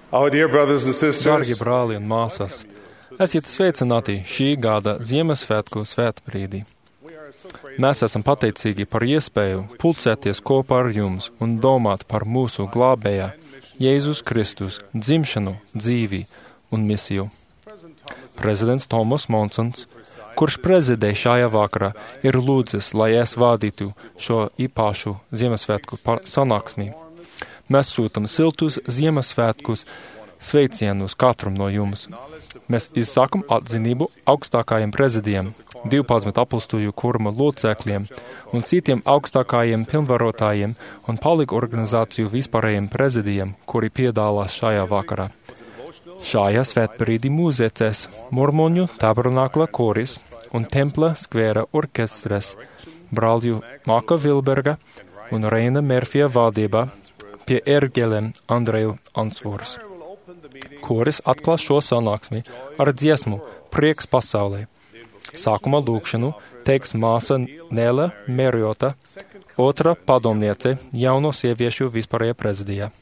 Our dear brothers and Dārgie sisters, brāli un māsas, esiet sveicināti šī gada Ziemassvētku svētbrīdī. Mēs esam pateicīgi par iespēju pulcēties kopā ar jums un domāt par mūsu glābējā Jēzus Kristus dzimšanu, dzīvi un misiju. Prezidents Tomas Monsons, kurš prezidē šajā vakarā, ir lūdzis, lai es vadītu šo īpašu Ziemassvētku sanāksmi. Mēs sūtam siltus Ziemassvētkus sveicienus katram no jums. Mēs izsakam atzinību augstākajiem prezidijiem, 12 apostulju kurma locekļiem un citiem augstākajiem pilnvarotājiem un palīgu organizāciju vispārējiem prezidijiem, kuri piedalās šajā vakarā. Šajā svētbrīdī mūzicēs Mormoņu tabernakla koris un Templa skvēra orkestres brāļu Maka Vilberga un Reina Mērfija vadībā pie erģelēm Andreju Ansvors. Koris atklās šo sanāksmi ar dziesmu Prieks pasaulē. Sākumā lūkšanu teiks māsa Nēla Mērjota, otra padomniece jauno sieviešu vispārējā prezidijā.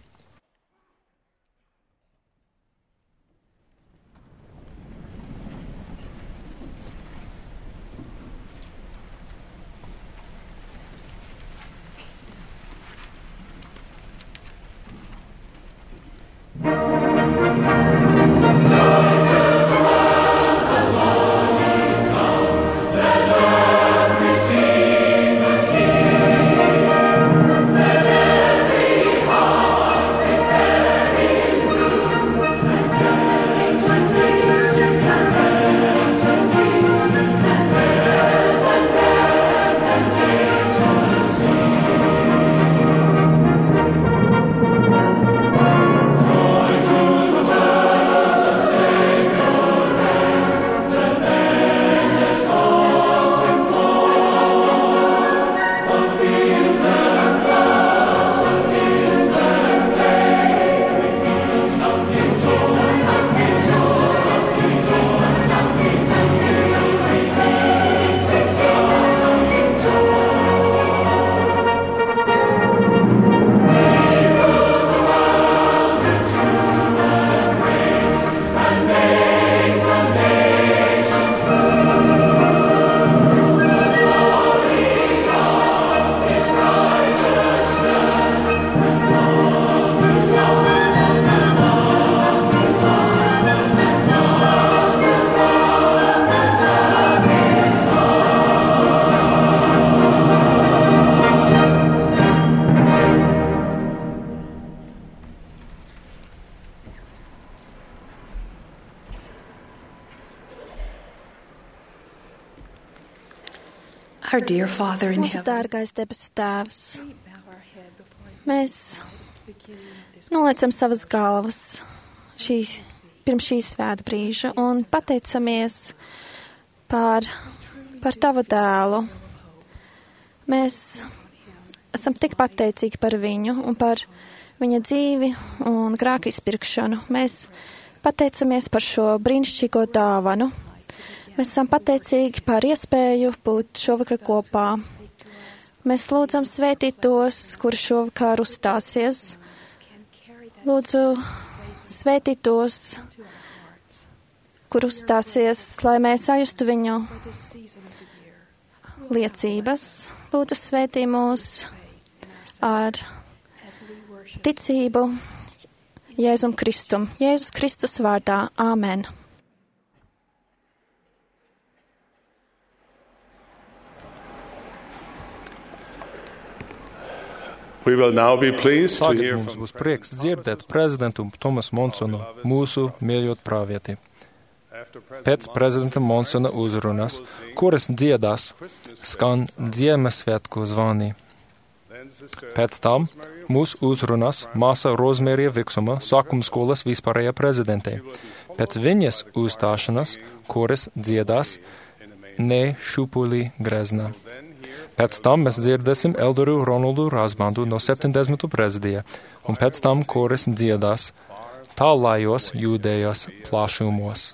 Mūsu dārgais debesu Tēvs, mēs nolecam savas galvas pirms šīs svētbrīža un pateicamies par Tavu dēlu. Mēs esam tik pateicīgi par viņu un par viņa dzīvi un grēku izpirkšanu. Mēs pateicamies par šo brīnišķīgo dāvanu. Mēs esam pateicīgi par iespēju būt šovakar kopā. Mēs lūdzam svētīt tos, kuri šovakar uzstāsies. Lūdzu svētīt tos, kur uzstāsies, lai mēs sajustu viņu liecības. Lūdzu svētī mūs ar ticību Jēzum Kristum. Jēzus Kristus vārdā. Āmen. Tagad mums būs prieks dzirdēt prezidentu Tomasu Monsonu, mūsu mīļot prāvieti. Pēc prezidenta Monsona uzrunas, kuras dziedās, skan Ziemassvētku zvani. Pēc tam mūs uzrunas māsa Rozmērija Viksuma, sākuma skolas vispārējā prezidentē. Pēc viņas uzstāšanas, kuras dziedās Ne šupulī greznā. Pēc tam mēs dzirdēsim elderu Ronaldu Razbandu no 70. prezidija, un pēc tam koris dziedās tālājos Jūdejas plašumos.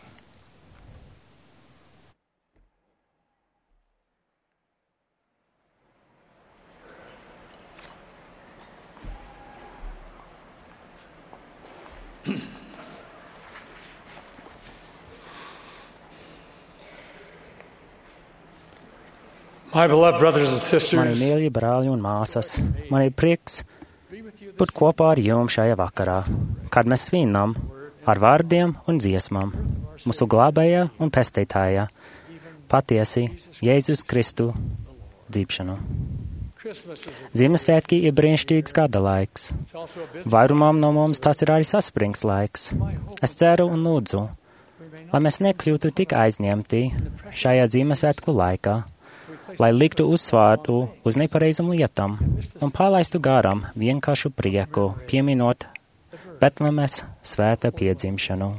My beloved brothers and Mani sisters, mīļie brāļi un māsas, man ir prieks būt kopā ar jums šajā vakarā, kad mēs svinam ar vārdiem un dziesmām mūsu glābējā un pestītājā, patiesi Jēzus Kristu dzimšanu. Ziemassvētki ir brīnišķīgs gada laiks. Vairumam no mums tas ir arī saspringts laiks. Es ceru un lūdzu, lai mēs nekļūtu tik aizņemti šajā Ziemassvētku laikā, lai liktu uzsvārtu uz nepareizam lietam un palaistu garām vienkāršu prieku, pieminot Betlemes svēta piedzimšanu.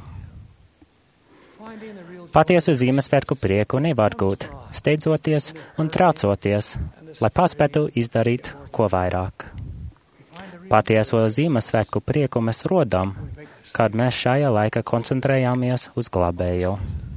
Patiesu Ziemassvētku prieku nevar gūt, steidzoties un traucoties, lai paspētu izdarīt ko vairāk. Patieso Ziemassvētku prieku mēs rodam, kad mēs šajā laikā koncentrējāmies uz glābēju.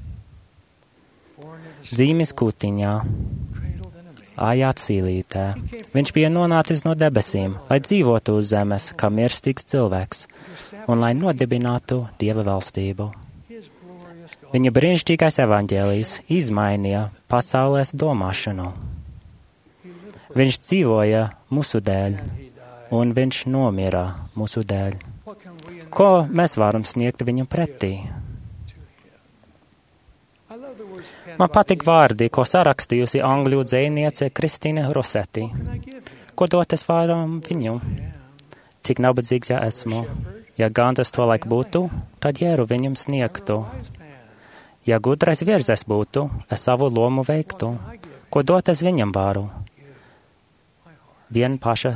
Dzīmes kūtiņā, ājāt sīlītē. Viņš bija nonācis no debesīm, lai dzīvotu uz zemes, kā mirstīgs cilvēks, un lai nodibinātu Dieva valstību. Viņa brīnišķīgais evaņģēlijs izmainīja pasaules domāšanu. Viņš dzīvoja mūsu dēļ, un viņš nomira mūsu dēļ. Ko mēs varam sniegt viņam pretī? Man patīk vārdi, ko sarakstījusi angļu dzejniece Kristīne Rossetti. Ko dot es varam viņu? Cik nabadzīgs ja esmu. Ja gandas to laik būtu, tad jēru viņam sniegtu. Ja gudrais virzes būtu, es savu lomu veiktu. Ko dot es viņam varu? Vien paša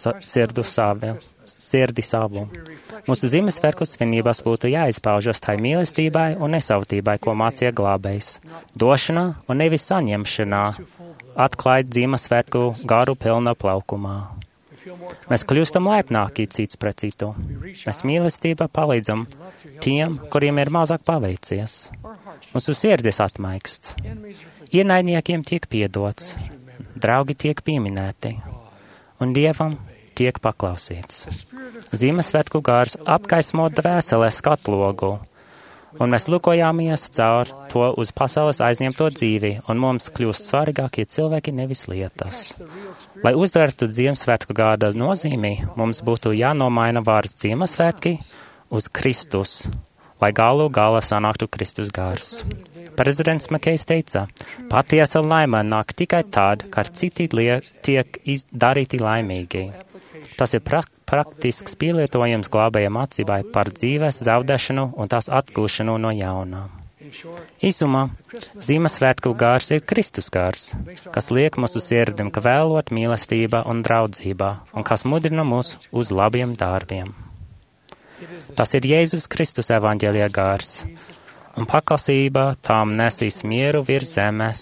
sirdi savu. Mūsu Ziemassvētku svinībās būtu jāizpaužas tai mīlestībai un nesautībai, ko mācīja glābējs. Došanā un nevis saņemšanā, atklājot Ziemassvētku garu pilnā plaukumā. Mēs kļūstam laipnāki cits pret citu. Mēs mīlestībā palīdzam tiem, kuriem ir mazāk paveicies. Mūsu sirdis atmaikst. Ienaidniekiem tiek piedots, draugi tiek pieminēti, un Dievam tiek paklausīts. Ziemassvētku gars apgaismo dvēselē skatlogu, un mēs lūkojāmies caur to uz pasaules aizņemto dzīvi, un mums kļūst svarīgākie cilvēki, nevis lietas. Lai uztvertu Ziemassvētku gada nozīmi, mums būtu jānomaina vārds Ziemassvētki uz Kristus, lai galu galā sanāktu Kristus gars. Prezidents Makejs teica, patiesa laime nāk tikai tad, kad citi tiek darīti laimīgi. Tas ir praktisks pielietojums glābēja mācībai par dzīves zaudēšanu un tās atgūšanu no jaunā. Īsumā, Ziemassvētku gars ir Kristus gars, kas liek mūsu sirdim kvēlot mīlestība un draudzība, un kas mudina mūs uz labiem darbiem. Tas ir Jēzus Kristus evaņģēlijā gars, un paklausība tām nesīs mieru virs zemes,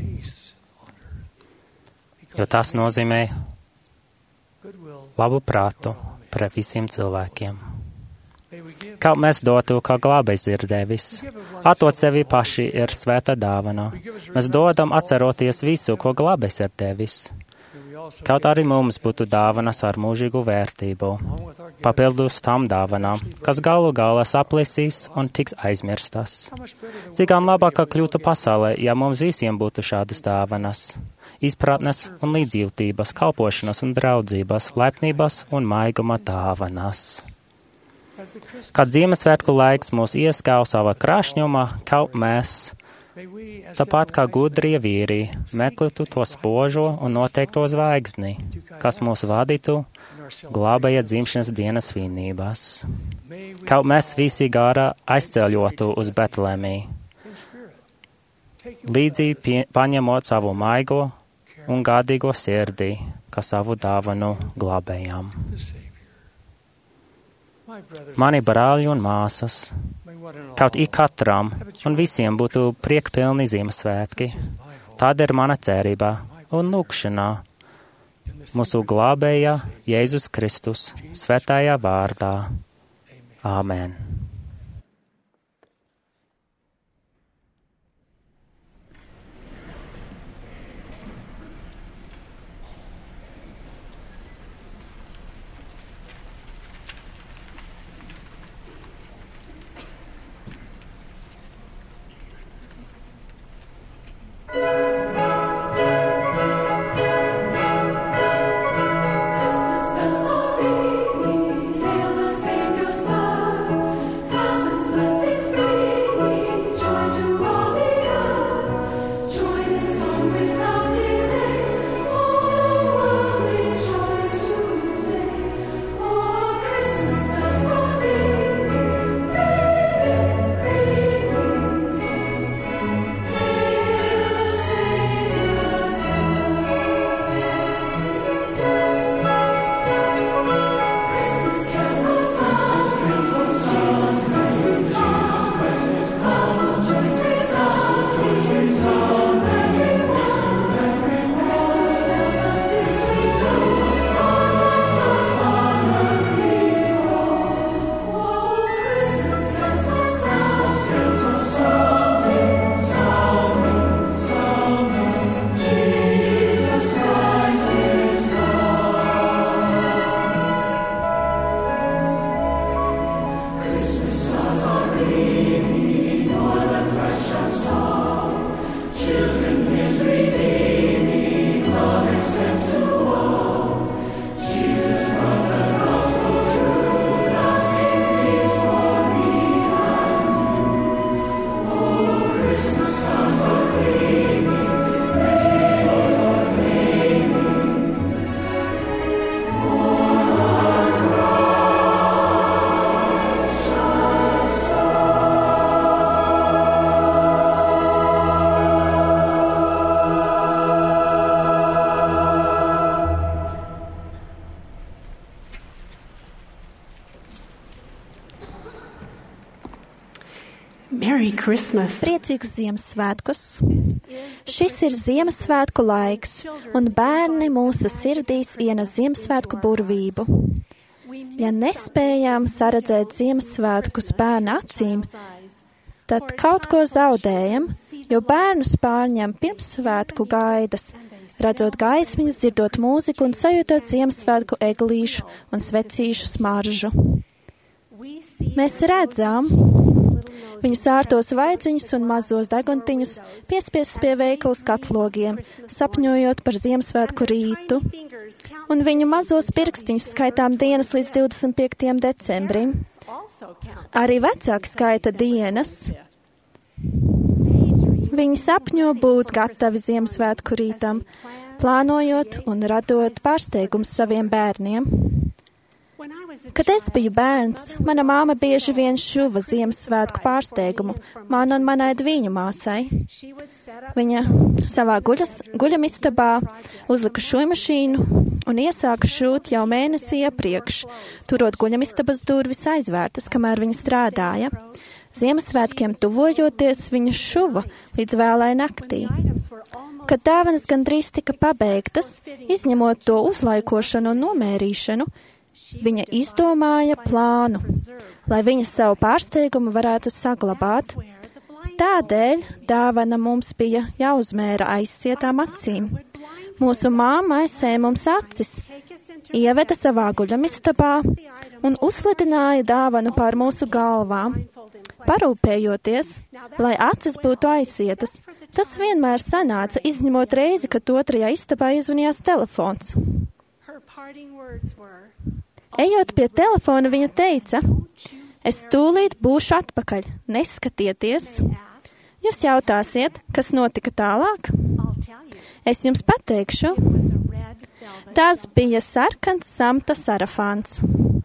jo tas nozīmē labu prātu pret visiem cilvēkiem. Kaut mēs dotu, kā glābējs ir devis. Atdot sevi paši ir svēta dāvana. Mēs dodam atceroties visu, ko glābējs ir devis. Kaut arī mums būtu dāvanas ar mūžīgu vērtību, papildus tam dāvanām, kas galu galā saplīsīs un tiks aizmirstas. Cik gan labāk kļūtu pasaulē, ja mums visiem būtu šādas dāvanas, izpratnes un līdzjūtības, kalpošanas un draudzības, laipnības un maiguma dāvanas. Kad Ziemassvētku laiks mūs ieskauj savā krāšņumā, kaut mēs, tāpat kā gudrie vīri, meklētu to spožo un noteikto zvaigzni, kas mūs vadītu glābēja dzimšanas dienas svinībās. Kaut mēs visi gara aizceļotu uz Betlēmī, līdzi paņemot savu maigo un gādīgo sirdi, kā savu dāvanu glābējām. Mani brāļi un māsas, kaut ik katram un visiem būtu priekpilni Ziemassvētki, tāda ir mana cerība un lūkšanā mūsu glābējā Jēzus Kristus svētajā vārdā. Āmen. Merry Christmas! Priecīgus Ziemassvētkus! Šis ir Ziemassvētku laiks, un bērni mūsu sirdīs ienes Ziemassvētku burvību. Ja nespējām saredzēt Ziemassvētkus bērnu acīm, tad kaut ko zaudējam, jo bērnus pārņem pirmssvētku gaidas, redzot gaismiņas, dzirdot mūziku un sajūtot Ziemassvētku eglīšu un svecīšu smaržu. Mēs redzam viņu sārtos vaidziņus un mazos deguntiņus, piespiestus pie veikalu skatlogiem, sapņojot par Ziemassvētku rītu, un viņu mazos pirkstiņus skaitām dienas līdz 25. decembrim. Arī vecāki skaita dienas. Viņi sapņo būt gatavi Ziemassvētku rītam, plānojot un radot pārsteigumus saviem bērniem. Kad es biju bērns, mana māma bieži vien šuva Ziemassvētku pārsteigumu man un manai dviņu māsai. Viņa savā guļamistabā uzlika šujmašīnu un iesāka šūt jau mēnesi iepriekš, turot guļamistabas durvis aizvērtas, kamēr viņa strādāja. Ziemassvētkiem tuvojoties, viņa šuva līdz vēlai naktī. Kad dāvanas gandrīz tika pabeigtas, izņemot to uzlaikošanu un nomērīšanu, viņa izdomāja plānu, lai viņa savu pārsteigumu varētu saglabāt. Tādēļ dāvana mums bija jāuzmēra aizsietām acīm. Mūsu māma aizsēja mums acis, ieveda savā guļamistabā un uzslidināja dāvanu pār mūsu galvām, parūpējoties, lai acis būtu aizsietas. Tas vienmēr sanāca, izņemot reizi, kad otrajā istabā iezvanījās telefons. Ejot pie telefona, viņa teica, es tūlīt būšu atpakaļ, neskatieties. Jūs jautāsiet, kas notika tālāk? Es jums pateikšu. Tas bija sarkans samta sarafāns.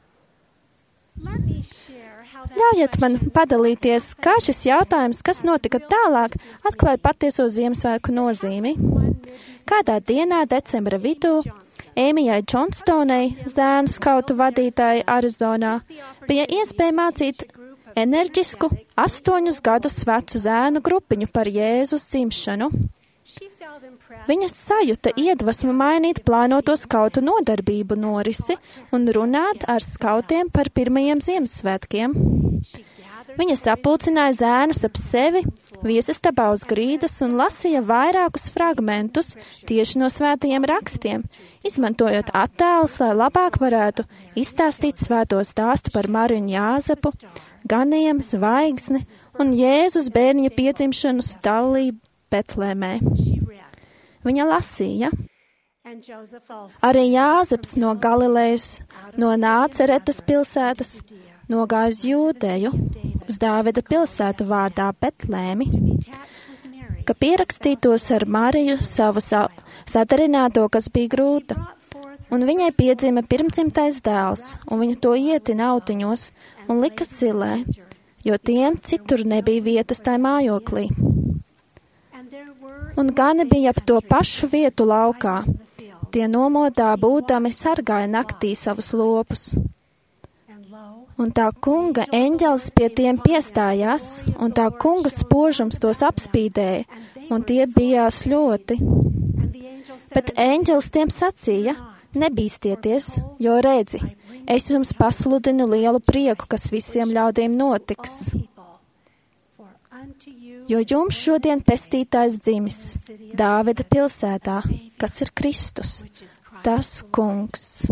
Ļaujiet man padalīties, kā šis jautājums, kas notika tālāk, atklāja patieso Ziemassvētku nozīmi. Kādā dienā decembra vidū Ēmijai Džonstonai, zēnu skautu vadītāji Arizonā, bija iespēja mācīt enerģisku 8 gadus vecu zēnu grupiņu par Jēzus dzimšanu. Viņa sajuta iedvesmu mainīt plānoto skautu nodarbību norisi un runāt ar skautiem par pirmajiem Ziemassvētkiem. Viņa sapulcināja zēnus ap sevi, viesistabā uz grīdas un lasīja vairākus fragmentus tieši no svētajiem rakstiem, izmantojot attēlus, lai labāk varētu izstāstīt svēto stāstu par Mariju un Jāzepu, ganiem, zvaigzni un Jēzus bērniņa piedzimšanu Stallī Betlēmē. Viņa lasīja. Arī Jāzeps no Galilejas, no Nāceretas pilsētas, nogāja uz Jūdeju, uz Dāvida pilsētu vārdā Betlēmi, ka pierakstītos ar Mariju savu sadarināto, kas bija grūta. Un viņai piedzima pirmdzimtais dēls, un viņa to ietina autiņos un lika silē, jo tiem citur nebija vietas tai mājoklī. Un gani bija ap to pašu vietu laukā. Tie nomodā būdami sargāja naktī savus lopus. Un tā kunga eņģelis pie tiem piestājās, un tā kunga spožums tos apspīdēja, un tie bijās ļoti. Bet eņģelis tiem sacīja, nebīstieties, jo redzi, es jums pasludinu lielu prieku, kas visiem ļaudīm notiks. Jo jums šodien pestītājs dzimis Dāvida pilsētā, kas ir Kristus, tas kungs.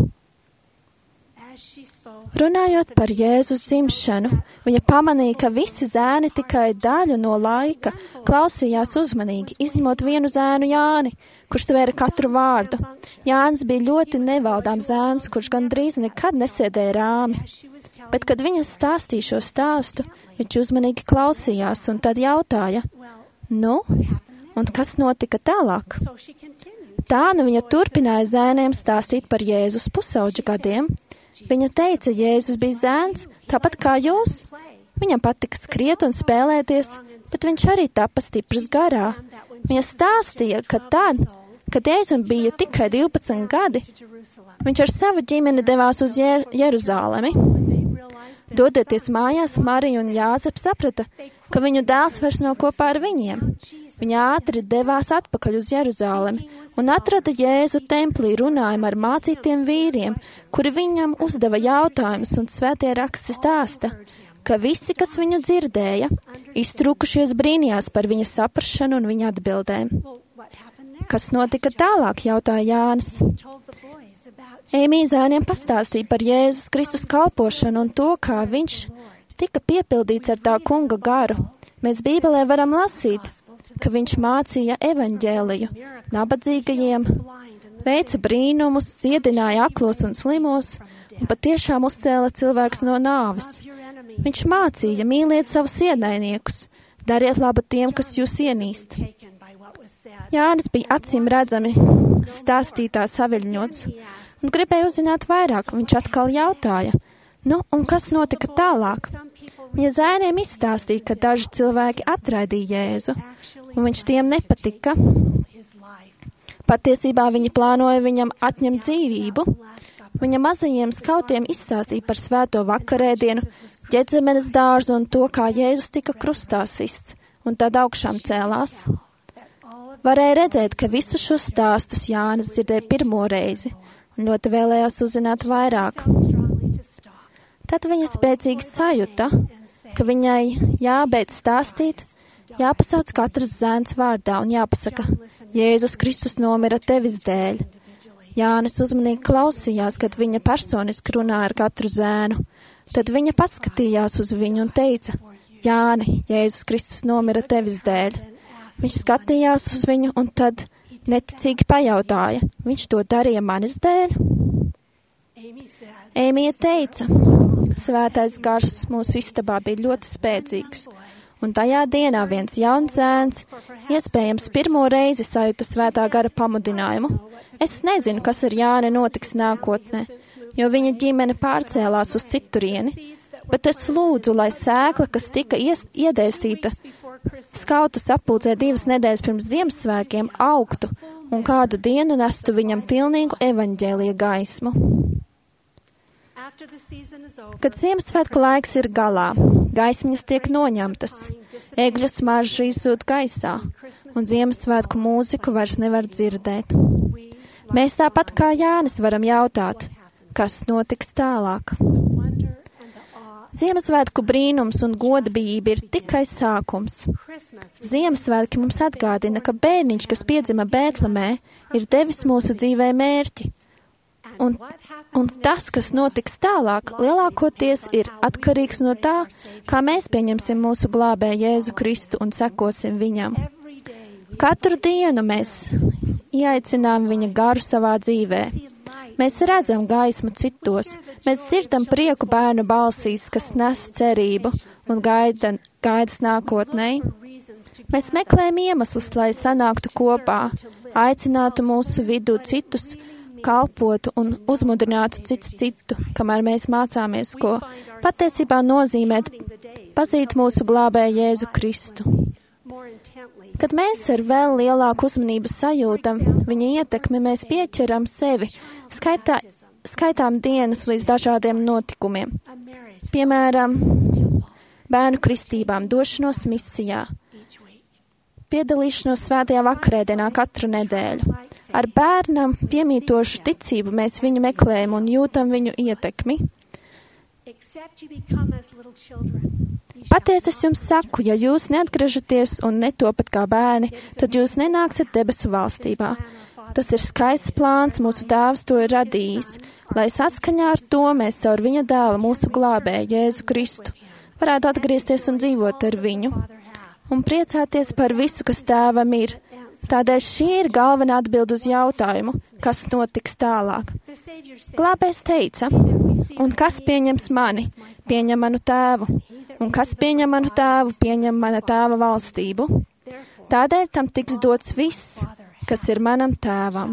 Runājot par Jēzus dzimšanu, viņa pamanīja, ka visi zēni tikai daļu no laika klausījās uzmanīgi, izņemot vienu zēnu Jāni, kurš tvēra katru vārdu. Jānis bija ļoti nevaldāms zēns, kurš gandrīz nekad nesēdēja rāmi. Bet, kad viņa stāstīja šo stāstu, viņš uzmanīgi klausījās un tad jautāja, nu, un kas notika tālāk? Tā nu viņa turpināja zēniem stāstīt par Jēzus pusauģu gadiem. Viņa teica, Jēzus bija zēns, tāpat kā jūs. Viņam patika skriet un spēlēties, bet viņš arī tapa stiprs garā. Viņa stāstīja, ka tad, kad Jēzum bija tikai 12 gadi, viņš ar savu ģimeni devās uz Jeruzālemi. Dodoties mājās, Marija un Jāzeps saprata, ka viņu dēls vairs nav kopā ar viņiem. Viņa ātri devās atpakaļ uz Jeruzālemi un atrada Jēzu templī runājumu ar mācītiem vīriem, kuri viņam uzdeva jautājumus, un svētie raksti stāsta, ka visi, kas viņu dzirdēja, iztrūkušies brīnījās par viņa saprašanu un viņa atbildēm. Kas notika tālāk, jautāja Jānis. Ēmija zēniem pastāstīja par Jēzus Kristus kalpošanu un to, kā viņš tika piepildīts ar tā kunga garu. Mēs Bībelē varam lasīt, ka viņš mācīja evaņģēliju nabadzīgajiem, veica brīnumus, dziedināja aklos un slimos un patiešām uzcēla cilvēkus no nāves. Viņš mācīja, mīliet savus ienaidniekus, dariet labu tiem, kas jūs ienīst. Jānis bija acīm redzami stāstītā saviļņots un gribēja uzzināt vairāk. Viņš atkal jautāja, un kas notika tālāk? Viņa zēniem izstāstīja, ka daži cilvēki atraidīja Jēzu, un viņš tiem nepatika. Patiesībā viņi plānoja viņam atņemt dzīvību. Viņa mazajiem skautiem izstāstīja par svēto vakarēdienu, Ģetzemenes dārzu un to, kā Jēzus tika krustā sists, un tad augšām cēlās. Varēja redzēt, ka visus šos stāstus Jānis dzirdēja pirmo reizi, un ļoti vēlējās uzzināt vairāk. Tad viņa spēcīgi sajuta, ka viņai jābeidz stāstīt, jāpasauc katrs zēns vārdā un jāpasaka, Jēzus Kristus nomira tevis dēļ. Jānis uzmanīgi klausījās, kad viņa personiski runāja ar katru zēnu. Tad viņa paskatījās uz viņu un teica, Jāni, Jēzus Kristus nomira tevis dēļ. Viņš skatījās uz viņu un tad neticīgi pajautāja, viņš to darīja manis dēļ? Ēmija teica, svētais gars mūsu istabā bija ļoti spēcīgs, un tajā dienā viens jauns zēns, iespējams pirmo reizi sajuta svētā gara pamudinājumu. Es nezinu, kas ar Jāni notiks nākotnē, jo viņa ģimene pārcēlās uz citurieni, bet es lūdzu, lai sēkla, kas tika iedēstīta skautu sapulcē 2 nedēļas pirms Ziemassvētkiem, augtu un kādu dienu nestu viņam pilnīgu evaņģēlija gaismu. Kad Ziemassvētku laiks ir galā, gaismiņas tiek noņemtas, egļu smarža izzūd gaisā, un Ziemassvētku mūziku vairs nevar dzirdēt. Mēs tāpat kā Jānis varam jautāt, kas notiks tālāk. Ziemassvētku brīnums un godbijība ir tikai sākums. Ziemassvētki mums atgādina, ka bērniņš, kas piedzima Bētlemē, ir devis mūsu dzīvē mērķi. Un tas, kas notiks tālāk, lielākoties ir atkarīgs no tā, kā mēs pieņemsim mūsu glābēju Jēzu Kristu un sekosim viņam. Katru dienu mēs ieaicinām viņa garu savā dzīvē. Mēs redzam gaismu citos, mēs dzirdam prieku bērnu balsīs, kas nes cerību un gaidas nākotnē. Mēs meklējam iemeslus, lai sanāktu kopā, aicinātu mūsu vidū citus, kalpotu un uzmudrinātu cits citu, kamēr mēs mācāmies, ko patiesībā nozīmē pazīt mūsu glābēju Jēzu Kristu. Kad mēs ar vēl lielāku uzmanību sajūtam viņa ietekmi, mēs pieķeram sevi, skaitām dienas līdz dažādiem notikumiem. Piemēram, bērnu kristībām, došanos misijā, piedalīšanos svētajā vakarēdienā katru nedēļu. Ar bērnam piemītošu ticību mēs viņu meklējam un jūtam viņu ietekmi. Patiesi es jums saku, ja jūs neatgriežaties un netopat kā bērni, tad jūs nenāksiet debesu valstībā. Tas ir skaists plāns, mūsu Tēvs to ir radījis, lai saskaņā ar to mēs caur viņa dēlu, mūsu glābēju, Jēzu Kristu, varētu atgriezties un dzīvot ar viņu un priecāties par visu, kas Tēvam ir. Tādēļ šī ir galvenā atbilde uz jautājumu, kas notiks tālāk. Glābējs teica, un kas pieņems mani, pieņem manu tēvu, un kas pieņem manu tēvu, pieņem mana tēva valstību. Tādēļ tam tiks dots viss, kas ir manam tēvam.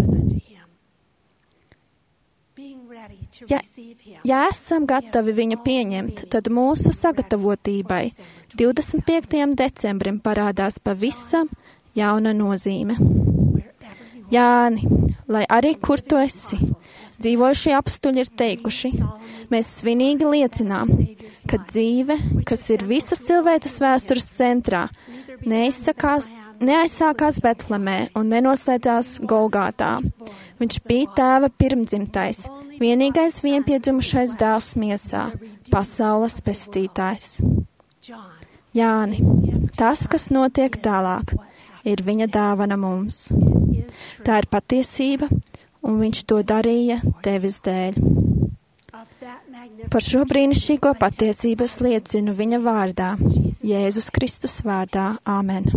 Ja esam gatavi viņu pieņemt, tad mūsu sagatavotībai 25. decembrim parādās pavisam jauna nozīme. Jāni, lai arī kur tu esi, Dzīvojušie apstuļi ir teikuši: mēs svinīgi liecinām, ka dzīve, kas ir visas cilvēces vēstures centrā, neaizsākās Betlemē un nenoslēdzās Golgātā. Viņš bija Tēva pirmdzimtais, vienīgais vienpiedzimušais dēls miesā, pasaules pestītājs. Jāni, tas, kas notiek tālāk, ir viņa dāvana mums. Tā ir patiesība, un viņš to darīja tevis dēļ. Par šo brīnišķīgo patiesību es liecinu viņa vārdā, Jēzus Kristus vārdā. Āmen.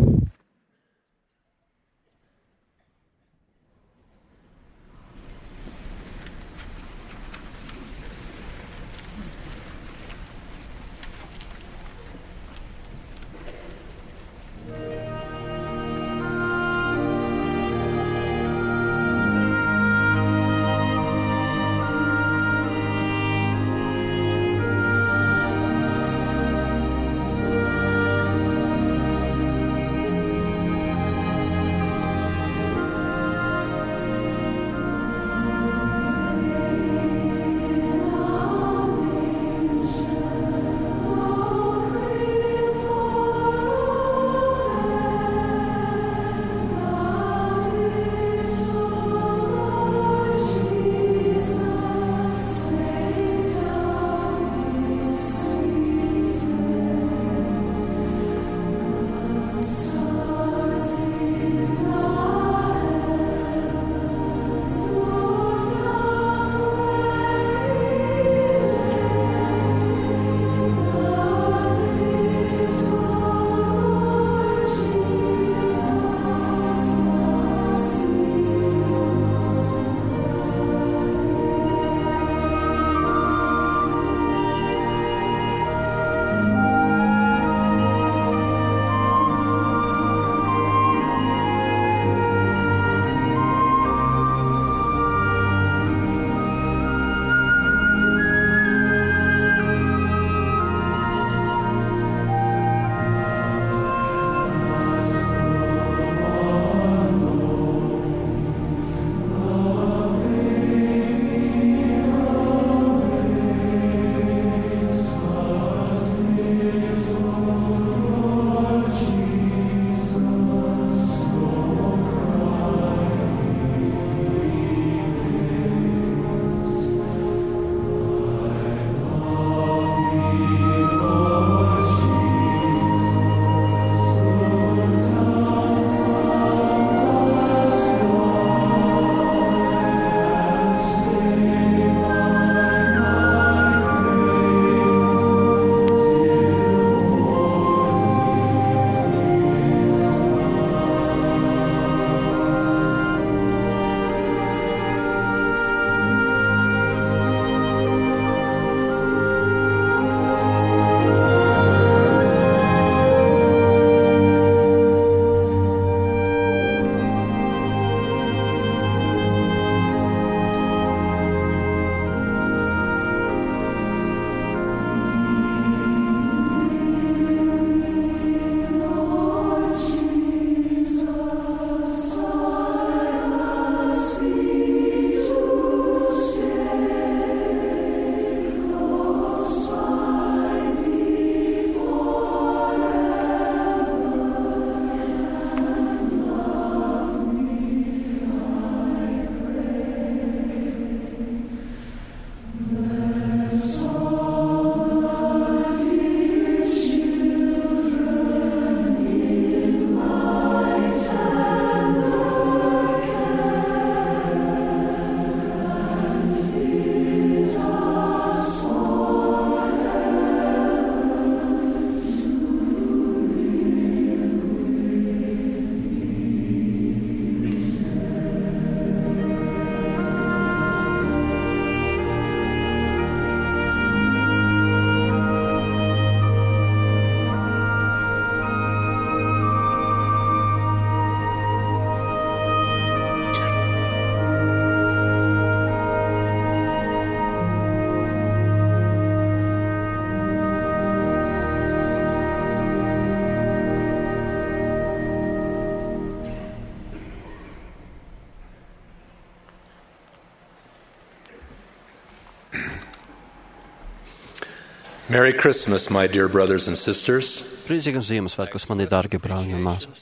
Merry Christmas, my dear brothers and sisters. Priecīgam Ziemassvētkus, mani dārgie brāļi un māsas.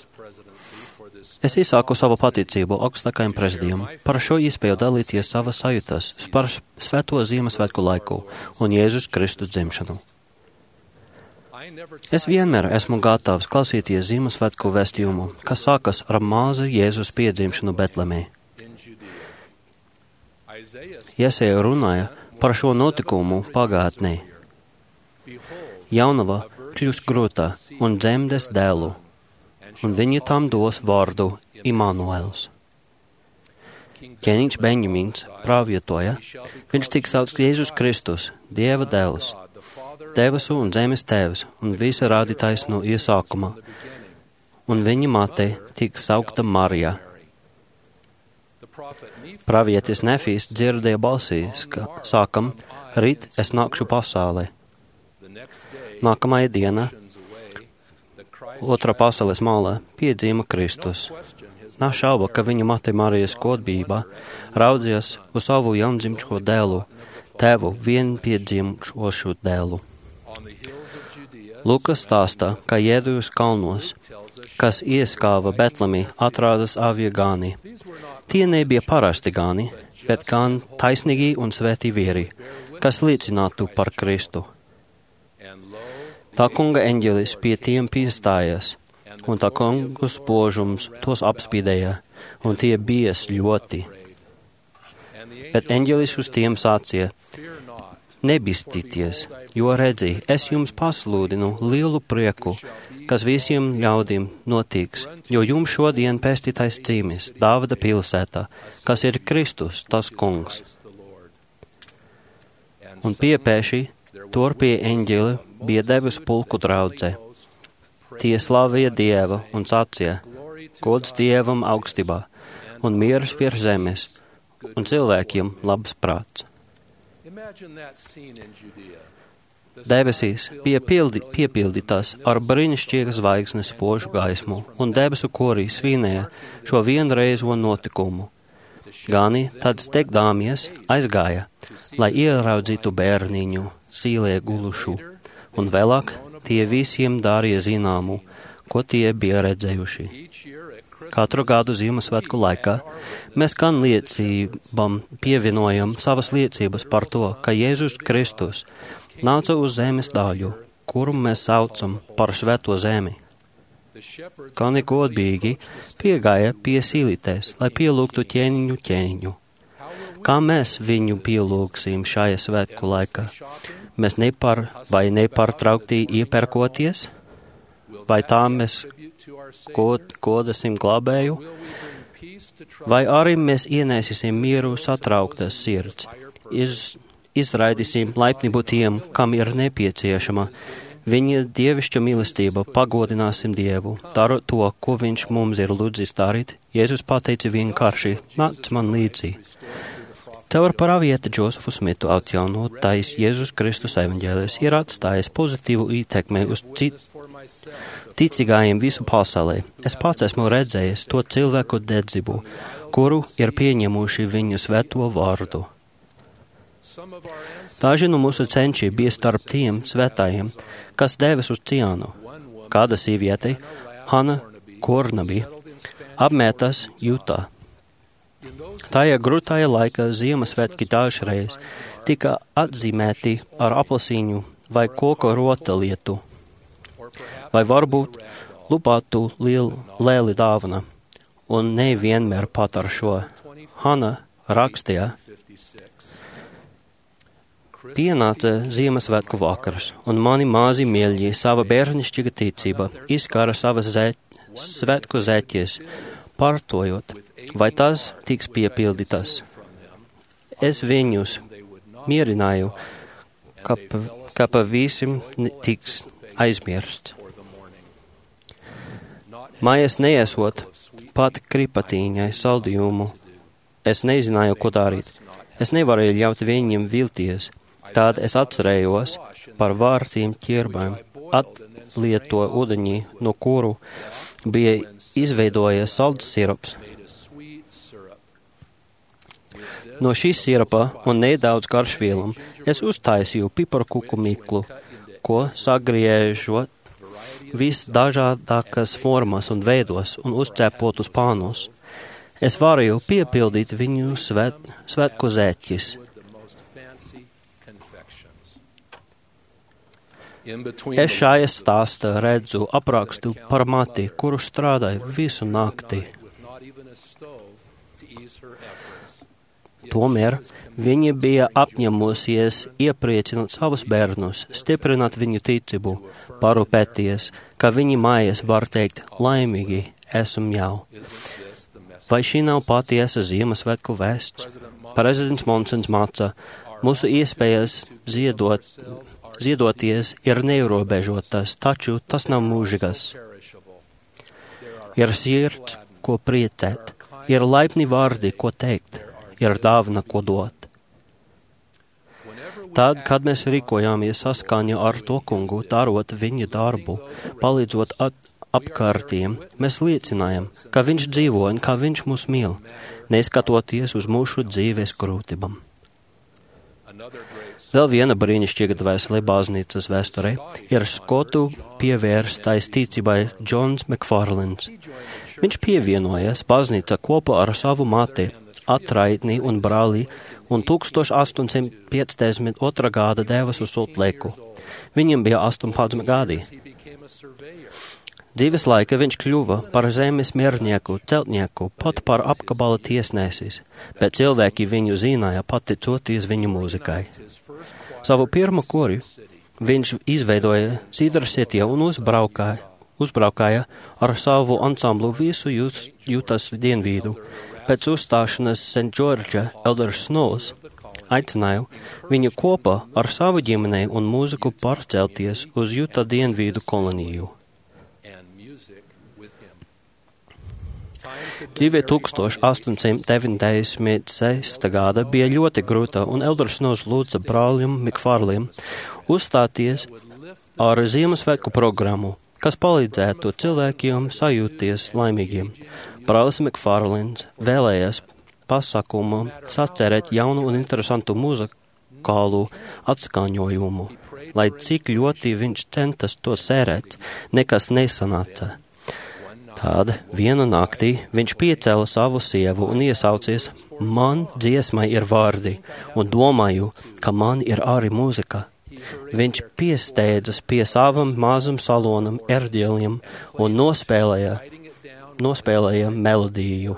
Es izsāku savu pateicību augstākajam prezidijam par šo iespēju dalīties savas sajūtas par svēto Ziemassvētku laiku un Jēzus Kristus dzimšanu. Es vienmēr esmu gatavs klausīties Ziemassvētku vēstījumu, kas sākas ar mazu Jēzus piedzimšanu Betlemē. Jesaja runāja par šo notikumu pagātnē. Jaunava kļūs grūta un dzemdes dēlu, un viņi tam dos vārdu Immanuels. Ķēniņš Benjamins pravietoja, viņš tiks saukts Jēzus Kristus, Dieva dēls, debesu un zemes tēvs un visa radītājs no iesākuma, un viņa māte tiks saukta Marija. Pravietis Nefijs dzirdēja balsīs, ka sākam, rīt es nākšu pasaulē. Nākamajā dienā, otrā pasaules malā, piedzima Kristus. Nav šauba, ka viņa māte Marijas godībā raudzījās uz savu jaundzimšo dēlu, tēvu vienpiedzimšošu dēlu. Lukas stāstā, ka Jēzus kalnos, kas ieskāva Betlemī, atrādās avie gāni. Tie nebija parasti gāni, bet gan taisnīgi un svētī vieri, kas liecinātu par Kristu. Tā kunga eņģelis pie tiem piestājās, un tā kunga spožums tos apspīdēja, un tie bies ļoti. Bet eņģelis uz tiem sācīja, nebīsties, jo redzi, es jums pasludinu lielu prieku, kas visiem ļaudīm notiks, jo jums šodien pestītais dzimis Dāvida pilsētā, kas ir Kristus, tas kungs. Un piepēši tur pie eņģeļa bija debesu pulku draudze. Tie slavēja Dievu un sacīja, gods Dievam augstībā un mieras virs zemes un cilvēkiem labs prāts. Debesīs bija piepildītās ar brīnišķīgas zvaigznes spožu gaismu, un debesu korī svinēja šo vienreizo notikumu. Gani tad stegdāmies aizgāja, lai ieraudzītu bērniņu sīlē gulušu, un vēlāk tie visiem darīja zināmu, ko tie bija redzējuši. Katru gadu Ziemassvētku laikā mēs gan liecībām pievienojam savas liecības par to, ka Jēzus Kristus nāca uz zemes daļu, kuru mēs saucam par svēto zemi. Gani godīgi piegāja pie sīlītēs, lai pielūgtu ķēniņu. Kā mēs viņu pielūgsim šajā svētku laikā? Mēs nepārtraukti iepērkoties? Vai tā mēs godasim glābēju? Vai arī mēs ienēsīsim mieru satrauktas sirds? Izraidīsim laipnību tiem, kam ir nepieciešama viņa dievišķa mīlestība, pagodināsim Dievu, darot to, ko viņš mums ir lūdzis darīt. Jēzus pateica vienkārši, nāc man līdzi. Caur pravieti Džosefu Smitu atjaunotais Jēzus Kristus evaņģēlis ir atstājis pozitīvu ietekmi uz ticīgajiem visu pasaulē. Es pats esmu redzējis to cilvēku dedzību, kuru ir pieņemuši viņu svēto vārdu. Daži no mūsu cenči bija starp tiem svētājiem, kas devis uz Ciānu. Kāda sieviete, Hana Kornabi, apmetās Jutā. Tajā grūtajā laikā Ziemassvētki dažreiz tika atzīmēti ar apelsīņu vai koka rotaļlietu, vai varbūt lupātu lieli dāvana, un nevienmēr pat ar šo. Hana rakstīja, pienāca Ziemassvētku vakars, un mani mazi mīļie, sava bērnišķīga ticība izkāra savas svētku zeķes, pārtojot, vai tas tiks piepildītas. Es viņus mierināju, ka pavisam tiks aizmirsts. Mājās neesot pat kripatīņai saldījumu, es nezināju, ko darīt. Es nevarēju ļaut viņiem vilties. Tad es atcerējos par vārtiem ķirbēm, atlieto ūdeņi, no kuru bija izveidojies salds sirups. No šī sirapa un nedaudz garšvielam es uztaisīju piparkuku miklu, ko sagriežot visdažādākas formas un veidos un uzķēpot uz pānos. Es varēju piepildīt viņu svētku zeķis. Es šajā stāstā redzu aprakstu par mati, kuru strādāja visu nakti. Tomēr viņa bija apņēmusies iepriecināt savus bērnus, stiprināt viņu ticību, parūpēties, ka viņi mājās var teikt laimīgi esam jau. Vai šī nav patiesa Ziemassvētku vēsts? Prezidents Monsens māca, mūsu iespējas ziedoties ir neierobežotas, taču tas nav mūžīgas. Ir sirds, ko priecēt, ir laipni vārdi, ko teikt, ir dāvana, ko dot. Tad, kad mēs rīkojāmies saskaņā ar to kungu, darot viņa darbu, palīdzot apkārtiem, mēs liecinājam, ka viņš dzīvo un ka viņš mūs mīl, neskatoties uz mūsu dzīves grūtībām. Vēl viena brīnišķīga dvēsele baznīcas vēsturē ir skotu pievērstais ticībai Džons Makfarlens. Viņš pievienojas baznīca kopā ar savu māti, atraitni un brāli, un 1852. Gada devas uz Soltleiku. Viņam bija 18 gadi. Dzīves laika viņš kļuva par zemes miernieku, celtnieku, pat par apgabala tiesnesis, bet cilvēki viņu zināja pateicoties viņa mūzikai. Savu pirmo kori viņš izveidoja Zīdrasietī un uzbraukāja ar savu ansamblu visu Jūtas dienvidu. Pēc uzstāšanas St. Georgia Elder Snows aicināju viņu kopā ar savu ģimenei un mūziku pārcelties uz Jūta dienvidu koloniju. Dzīve 1896. Gada bija ļoti grūta, un Elder Snows lūdza brālim Makfarlim uzstāties ar Ziemassvētku programmu, kas palīdzētu cilvēkiem sajūties laimīgiem. Brālis Makfarlins vēlējās pasākumu sacerēt jaunu un interesantu muzikālu atskaņojumu, lai cik ļoti viņš centas to sērēt, nekas nesanāca. Tad vienu naktī viņš piecēla savu sievu un iesaucies, man dziesmai ir vārdi, un domāju, ka man ir arī mūzika. Viņš piesteidzas pie savam mazam salonam erģeļiem un nospēlēja melodiju.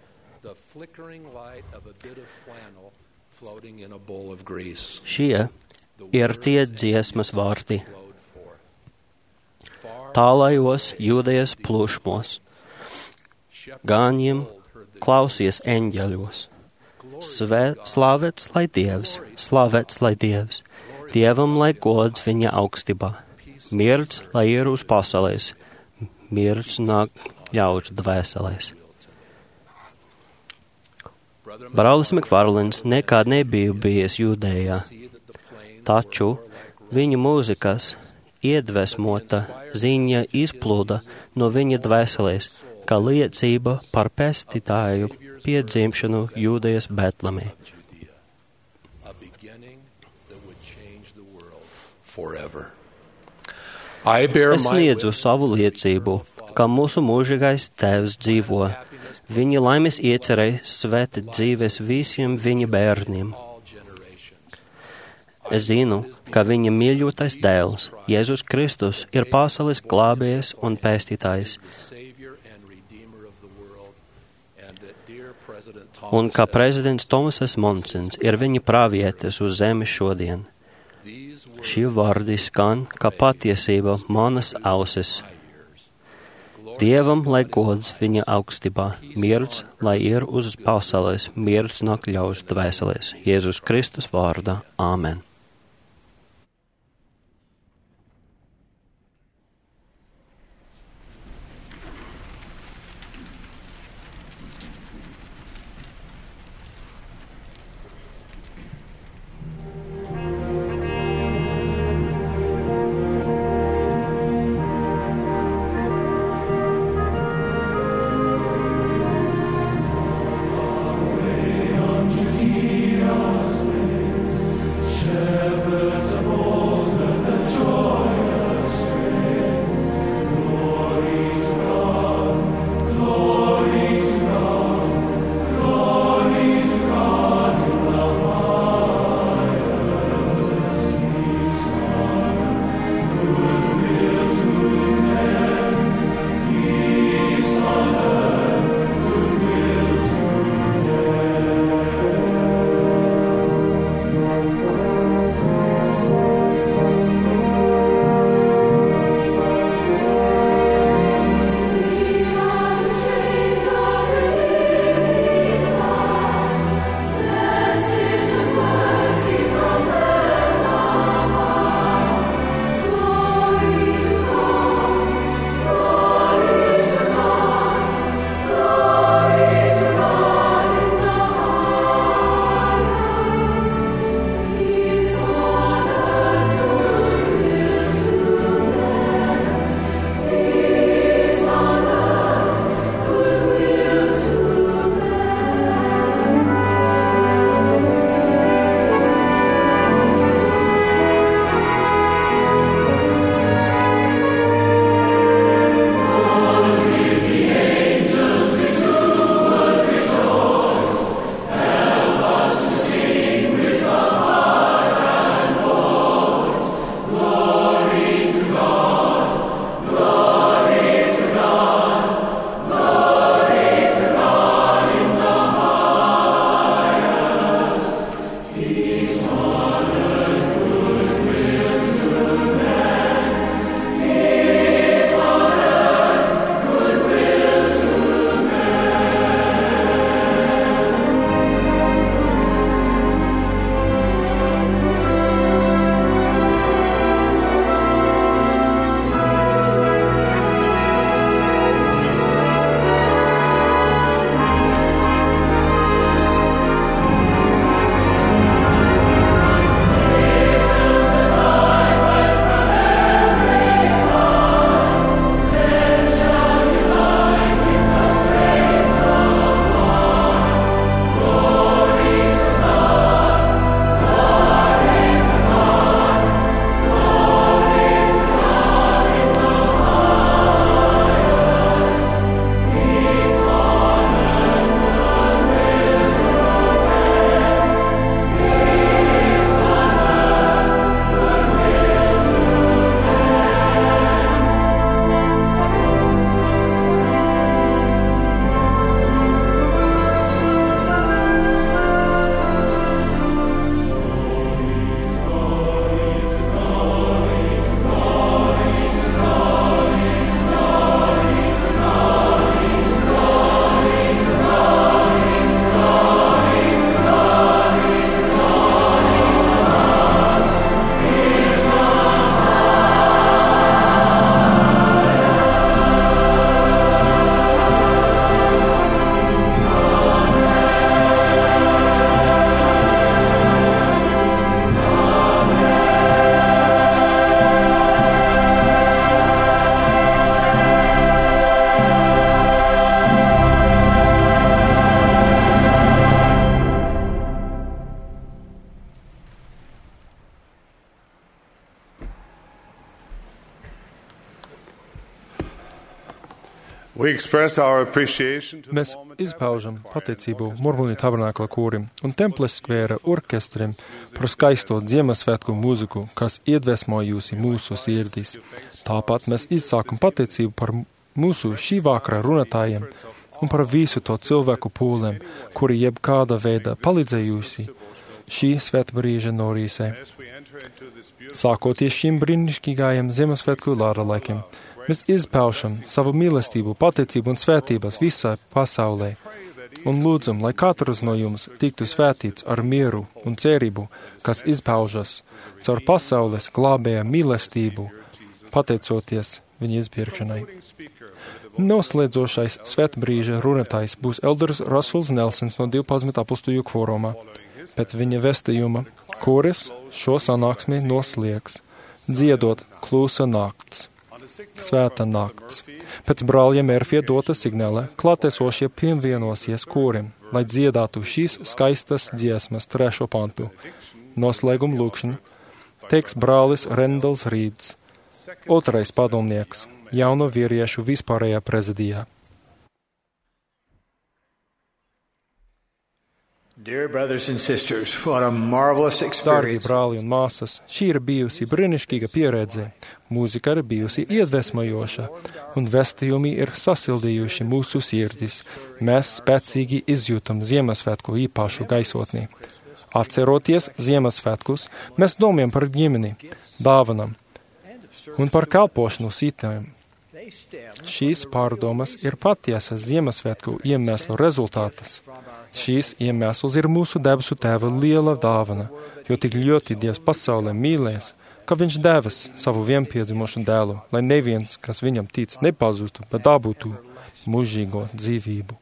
Šie ir tie dziesmas vārdi. Tālajos Jūdejas plūšmos, gāņiem klausies eņģeļos. Slavēts lai Dievs, Dievam lai gods viņa augstībā. Miers lai ir uz pasaulēs, miers nāk ļaužu dvēselēs. Brālis Makfarlins nekad nebija bijis Jūdejā, taču viņa mūzikas iedvesmota ziņa izplūda no viņa dvēselēs, kā liecība par pestītāju piedzimšanu Jūdejas Betlemē. Es sniedzu savu liecību, ka mūsu mūžīgais Tēvs dzīvo. Viņa laimes iecerēja svētīt dzīves visiem viņa bērniem. Es zinu, ka viņa mīļotais dēls, Jēzus Kristus, ir pasaules glābējs un pestītājs, un ka prezidents Tomasas Monsens ir viņa pravietis uz zemes šodien. Šie vārdi skan kā patiesība manas ausis. Dievam lai gods viņa augstībā, miers lai ir uz pasaules, miers nāk ļaužu dvēselēs. Jēzus Kristus vārdā. Āmen. Unto thee Mēs izpaužam pateicību Mormoņu tabernākla kūrim un Temples skvēra orkestrim par skaisto Ziemassvētku mūziku, kas iedvesmojusi mūsu sirdīs. Tāpat mēs izsākam pateicību par mūsu šī vakara runātājiem un par visu to cilvēku pūlēm, kuri jebkāda veida palīdzējusi šī svētbrīža norīsē. Sākoties šim brīnišķīgajam Ziemassvētku lāra laikiem, mēs izpaušam savu mīlestību, pateicību un svētības visai pasaulē un lūdzam, lai katrs no jums tiktu svētīts ar mieru un cerību, kas izpaužas caur pasaules glābēja mīlestību, pateicoties viņa izpirkšanai. Noslēdzošais svētbrīža runātājs būs Elders Russells Nelsons no 12 apustuļu kvoruma. Pēc viņa vēstījuma, kuris šo sanāksmi noslēgs, dziedot klusa nakts, svēta nakts. Pēc brāļa Mērfija dota signāla klātesošie pievienosies korim, lai dziedātu šīs skaistas dziesmas 3. pantu. Noslēguma lūkšanu teiks brālis Rendals Rīds, otrais padomnieks, jauno vīriešu vispārējā prezidijā. Dārgie brāli un māsas, šī ir bijusi brīnišķīga pieredze, mūzika ir bijusi iedvesmojoša, un vēstījumi ir sasildījuši mūsu sirdis. Mēs spēcīgi izjūtam Ziemassvētku īpašu gaisotni. Atceroties Ziemassvētkus, mēs domājam par ģimeni, dāvanām un par kalpošanu citiem. Šīs pārdomas ir patiesas Ziemassvētku iemeslu rezultātas. Šīs iemesls ir mūsu debesu Tēva liela dāvana, jo tik ļoti Dievs pasaulē mīlēs, ka viņš devis savu vienpiedzimušu dēlu, lai neviens, kas viņam tic, nepazustu, bet dabūtu mūžīgo dzīvību.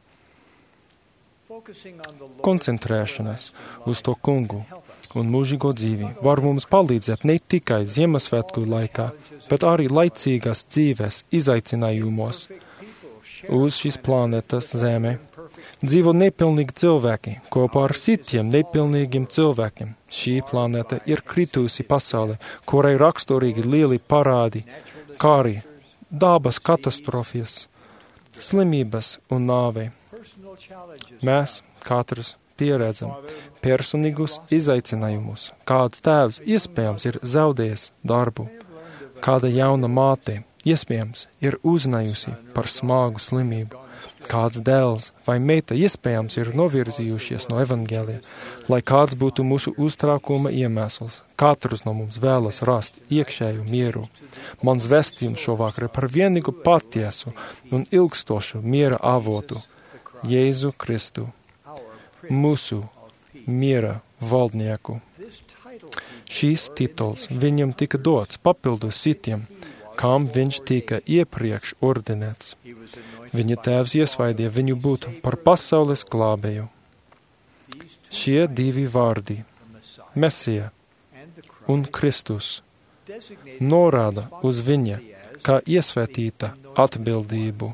Koncentrēšanās uz to kungu un mūžīgo dzīvi var mums palīdzēt ne tikai Ziemassvētku laikā, bet arī laicīgās dzīves izaicinājumos uz šīs planētas Zeme. Dzīvo nepilnīgi cilvēki kopā ar citiem nepilnīgiem cilvēkiem. Šī planēta ir kritusi pasaulē, kurai raksturīgi lieli parādi, kā arī dabas katastrofas, slimības un nāve. Mēs katrs pieredzam personīgus izaicinājumus, kāds tēvs iespējams ir zaudējis darbu, kāda jauna māte iespējams ir uzzinājusi par smagu slimību, kāds dēls vai meita iespējams ir novirzījušies no evaņģēlija, lai kāds būtu mūsu uztraukuma iemesls. Katrs no mums vēlas rast iekšēju mieru. Mans vēstījums šovakar ir par vienīgu patiesu un ilgstošu miera avotu, Jēzu Kristu, mūsu miera valdnieku. Šīs tituls viņam tika dots papildus citiem, kam viņš tika iepriekš ordinēts. Viņa tēvs iesvaidīja viņu būt par pasaules glābēju. Šie divi vārdi, Mesija un Kristus, norāda uz viņa kā iesvētīta atbildību.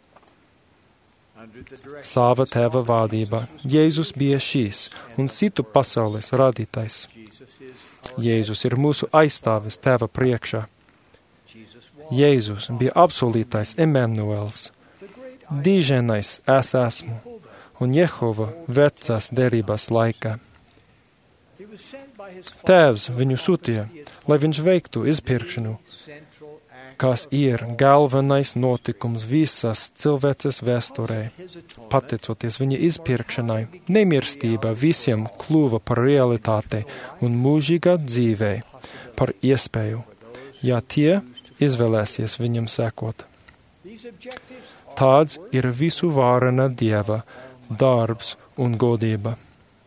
Sava tēva vādībā Jēzus bija šīs un citu pasaules radītājs. Jēzus ir mūsu aizstāvis tēva priekšā. Jēzus bija apsolītais Emanuels, dīženais es esmu un Jehova vecās derības laikā. Tēvs viņu sūtīja, lai viņš veiktu izpirkšanu, kas ir galvenais notikums visas cilvēces vēsturē. Pateicoties viņa izpirkšanai, nemirstība visiem kļuva par realitāti un mūžīgā dzīvē par iespēju, ja tie izvēlēsies viņam sekot. Tāds ir visu vārena Dieva darbs un godība.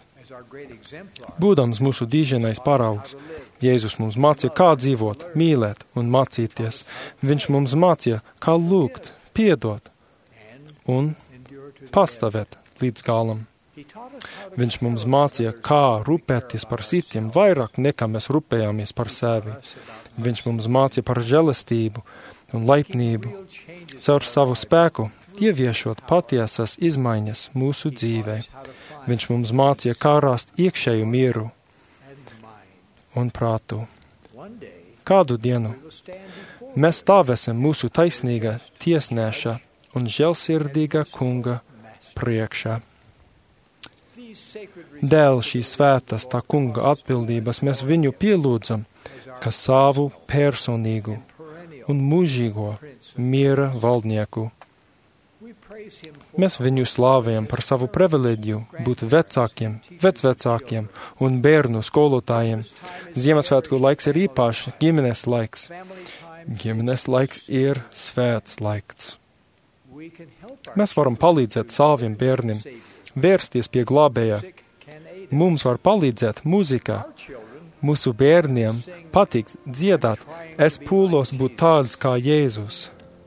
Būdams mūsu dīženais paraugs, Jēzus mums mācīja, kā dzīvot, mīlēt un mācīties. Viņš mums mācīja, kā lūgt, piedot un pastāvēt līdz galam. Viņš mums mācīja, kā rūpēties par citiem vairāk nekā mēs rūpējāmies par sevi. Viņš mums mācīja par žēlastību un laipnību, caur savu spēku ieviešot patiesas izmaiņas mūsu dzīvē. Viņš mums mācīja, kā rast iekšēju mieru un prātu. Kādu dienu mēs stāvēsim mūsu taisnīgā tiesneša un žēlsirdīga kunga priekšā. Dēļ šīs svētās tā kunga atbildības mēs viņu pielūdzam, kā savu personīgu un mūžīgo miera valdnieku. Mēs viņu slāvējam par savu privileģiju būt vecākiem, vecvecākiem un bērnu skolotājiem. Ziemassvētku laiks ir īpašs ģimenes laiks. Ģimenes laiks ir svēts laiks. Mēs varam palīdzēt saviem bērniem, vērsties pie glābēja. Mums var palīdzēt mūzikā. Mūsu bērniem patīk dziedāt, es pūlos būt tāds kā Jēzus.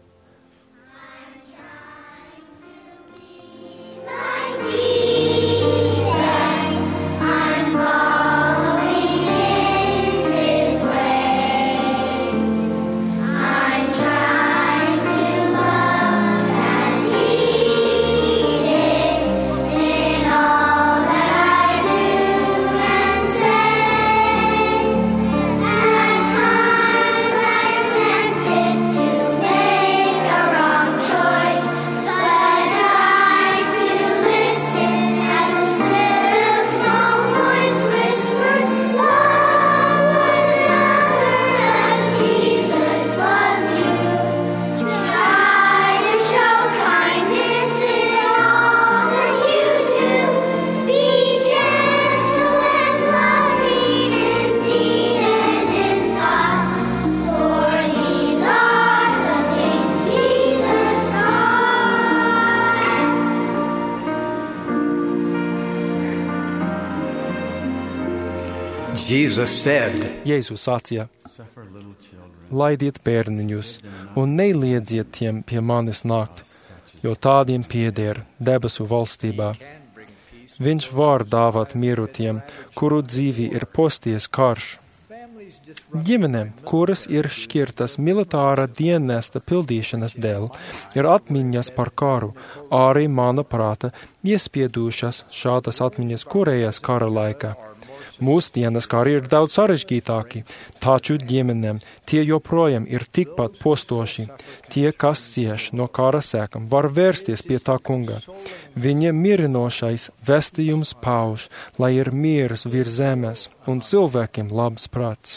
Jēzus sacīja: laidiet bērniņus un neiliedziet tiem pie manis nākt, jo tādiem pieder debesu valstībā. Viņš var dāvāt mieru tiem, kuru dzīvi ir posties karš. Ģimenēm, kuras ir šķirtas militāra dienesta pildīšanas dēļ, ir atmiņas par karu, arī mana prāta iespiedušas šādas atmiņas Korejas kara laikā. Mūsdienas kari ir daudz sarežģītāki, taču ģimenēm tie joprojām ir tikpat postoši. Tie, kas cieš no kara sekām, var vērsties pie tā kunga. Viņa mierinošais vēstījums pauž, lai ir miers virs zemes un cilvēkiem labs prāts.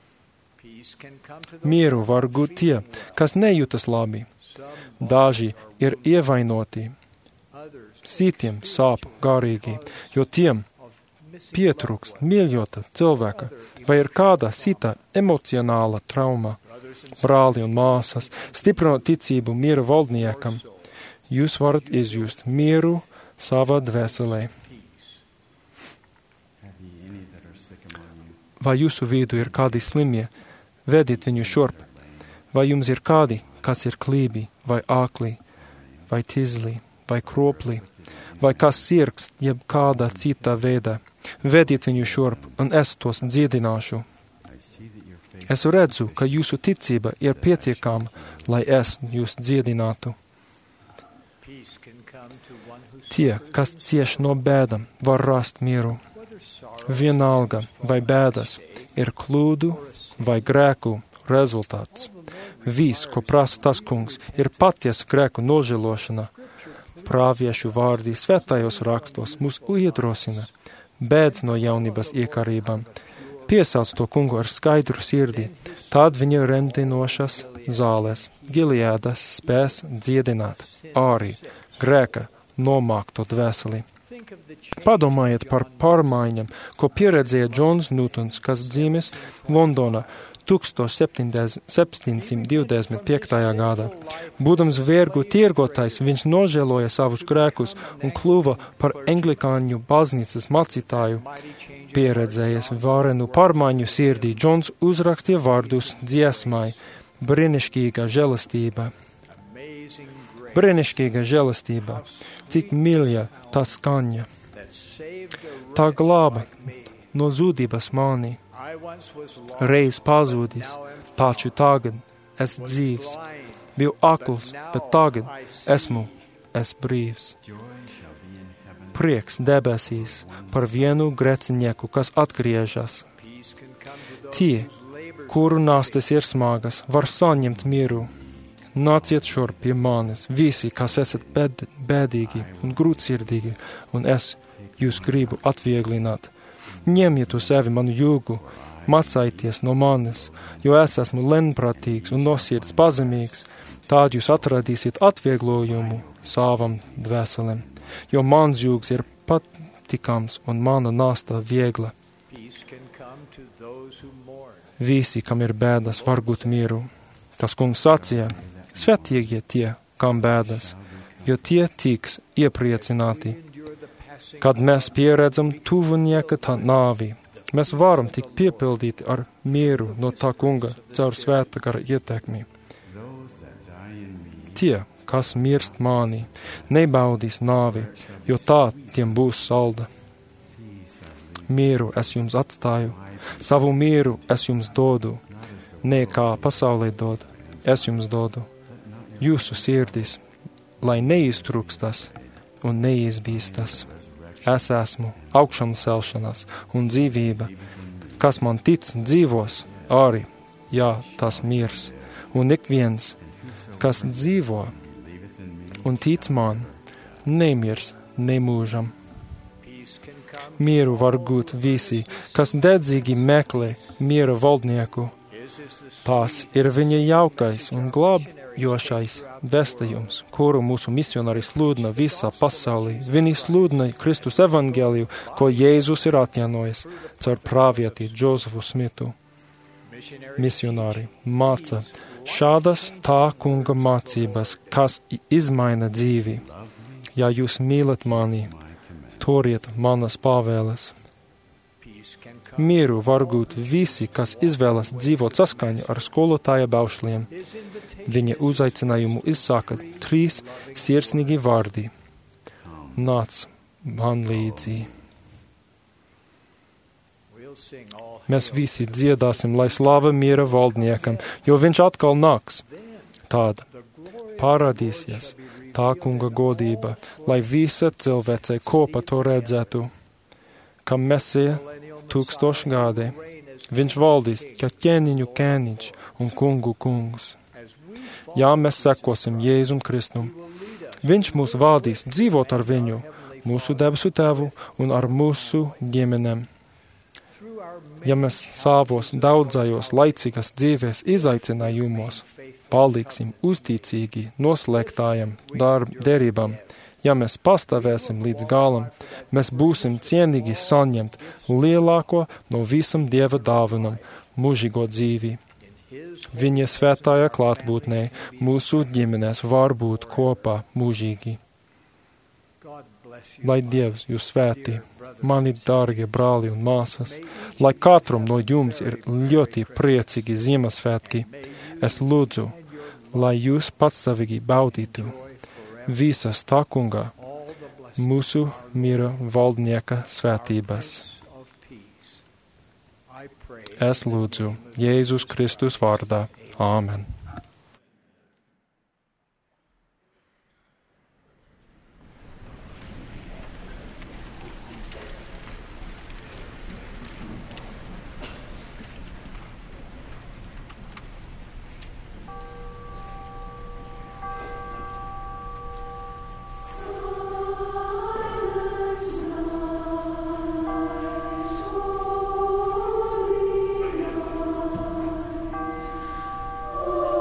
Mieru var gūt tie, kas nejūtas labi. Daži ir ievainoti, citiem sāp garīgi, jo tiem pietrūkst mīļota cilvēka vai ir kāda cita emocionāla trauma. Brāli un māsas, stiprinot ticību miera valdniekam, jūs varat izjust mieru savā dvēselē. Vai jūsu vidū ir kādi slimie, vediet viņu šurp. Vai jums ir kādi, kas ir klībi, vai ākli, vai tizli, vai kropli, vai kas sirgs, jeb kādā citā veidā. Vediet viņu šurp, un es tos dziedināšu. Es redzu, ka jūsu ticība ir pietiekama, lai es jūs dziedinātu. Tie, kas cieš no bēdām, var rast mieru. Vienalga, vai bēdas ir kļūdu vai grēku rezultāts. Viss, ko prasa tas kungs, ir patiesa grēku nožēlošana. Prāviešu vārdi svētajos rakstos mūs iedrosina. Bēdz no jaunības iekarībām. Piesauc to kungu ar skaidru sirdi, tad viņa remdinošas zālēs Gileādas spēs dziedināt arī grēka nomākto dvēseli. Padomājiet par pārmaiņām, ko pieredzēja Džons Newtons, kas dzīves Londonā 1725. gadā. Būdams vergu tirgotājs, viņš nožēloja savus grēkus un kļuva par anglikāņu baznīcas mācītāju. Pieredzējis varenu pārmaiņu sirdī, Džons uzrakstīja vārdus dziesmai: brīnišķīga žēlastība. Brīnišķīga žēlastība, cik mīļa tā skaņa. Tā glāba no zudības mani. Reiz pazudis, taču tagad es dzīvs. Biju akls, bet tagad es brīvs. Prieks debesīs par vienu grēcinieku, kas atgriežas. Tie, kuru nastas ir smagas, var saņemt mieru. Nāciet šur pie manis, visi, kas esat bēdīgi un grūtsirdīgi, un es jūs gribu atvieglināt. Ņemiet uz sevi manu jūgu, mācājieties no manis, jo es esmu lēnprātīgs un no sirds pazemīgs. Tād jūs atradīsiet atvieglojumu savam dvēselēm, jo mans jūgs ir patikams un mana nasta viegla. Visi, kam ir bēdas, var gūt mieru. Tas kungs sacīja, svētīgie tie, kam bēdas, jo tie tiks iepriecināti. Kad mēs pieredzam tuvinieka nāvi, mēs varam tikt piepildīti ar mieru no tā kunga caur svēta gara ietekmi. Tie, kas mirst mani, nebaudīs nāvi, jo tā tiem būs salda. Mieru es jums atstāju, savu mieru es jums dodu, ne kā pasaulē dod, es jums dodu. Jūsu sirdis, lai neiztrūkstas un neizbīstas. Es esmu augšām celšanās un dzīvība. Kas man tic, dzīvos, arī, ja tas mirs. Un ik viens, kas dzīvo un tic man, nemirs nemūžam. Mieru var gūt visi, kas dedzīgi meklē miera valdnieku. Tās ir viņa jaukais un glābjošais vēstījums, kuru mūsu misionāri sludina visā pasaulī. Viņi sludina Kristus evangeliju, ko Jēzus ir atjaunojis caur pravieti Džozefu Smitu. Misionāri māca šādas tā kunga mācības, kas izmaina dzīvi. Ja jūs mīlat mani, turiet manas pavēles. Mieru var gūt visi, kas izvēlas dzīvot saskaņā ar skolotāja baušļiem. Viņa uzaicinājumu izsaka 3 sirsnīgi vārdi. Nāc man līdzi. Mēs visi dziedāsim, lai slava miera valdniekam, jo viņš atkal nāks. Tāda parādīsies tā kunga godība, lai visa cilvēce kopā to redzētu, ka Mesija 1000 gadi. Viņš valdīs, kā ķēniņu ķēniņš un kungu kungs. Ja mēs sekosim Jēzum Kristum, viņš mūs vadīs dzīvot ar viņu, mūsu debesu tēvu un ar mūsu ģimenēm. Ja mēs savos daudzajos laicīgas dzīves izaicinājumos paliksim uzticīgi noslēgtājiem derībām, ja mēs pastāvēsim līdz galam, mēs būsim cienīgi saņemt lielāko no visam Dieva dāvanam mūžīgo dzīvi. Viņa svētājā klātbūtnē mūsu ģimenēs var būt kopā mūžīgi. Lai Dievs jūs svētī, mani dārgie brāli un māsas, lai katram no jums ir ļoti priecīgi Ziemassvētki, es lūdzu, lai jūs patstāvīgi baudītu visas tā kunga, mūsu miera valdnieka svētības. Es lūdzu Jēzus Kristus vārdā. Āmen. Oh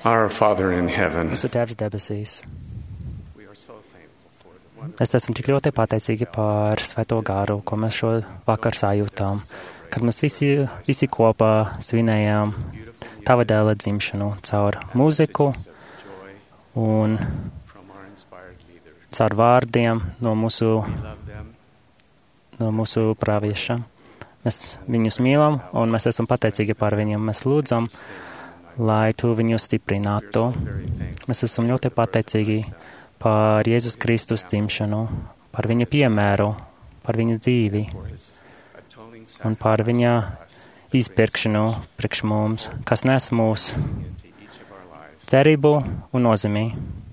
Our Father in heaven, Mūsu Tēvs debesīs. Es esmu tik ļoti pateicīgi par Svēto garu, ko mēs šo vakar sajūtām, kad mēs visi kopā svinējām Tava dēla dzimšanu caur mūziku un caur vārdiem no mūsu pravieša. Mēs viņus mīlam un mēs esam pateicīgi par viņiem. Mēs lūdzam, lai Tu viņus stiprinātu. Mēs esam ļoti pateicīgi par Jēzus Kristus dzimšanu, par viņa piemēru, par viņa dzīvi un par viņa izpirkšanu priekš mums, kas nes mūsu cerību un nozīmi.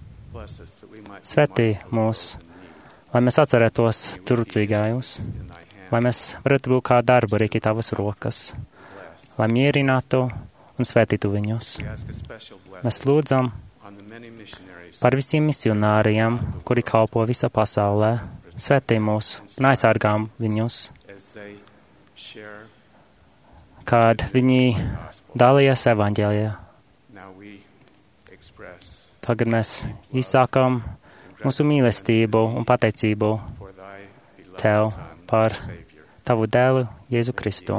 Svētī mūs, lai mēs atcerētos trūcīgājus, lai mēs varētu būt kā darbu rīki Tavas rokas, lai mierinātu un svētītu viņus. Mēs lūdzam par visiem misionāriem, kuri kalpo visā pasaulē, svētī mūs un aizsargām viņus, kad viņi dalījās evaņģēlijā. Tagad mēs izsākam mūsu mīlestību un pateicību Tev par Tavu dēlu Jēzu Kristu.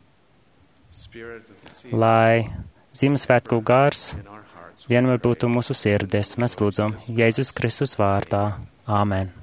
Lai Ziemassvētku gars vienmēr būtu mūsu sirdīs, mēs lūdzam Jēzus Kristus vārdā. Āmen.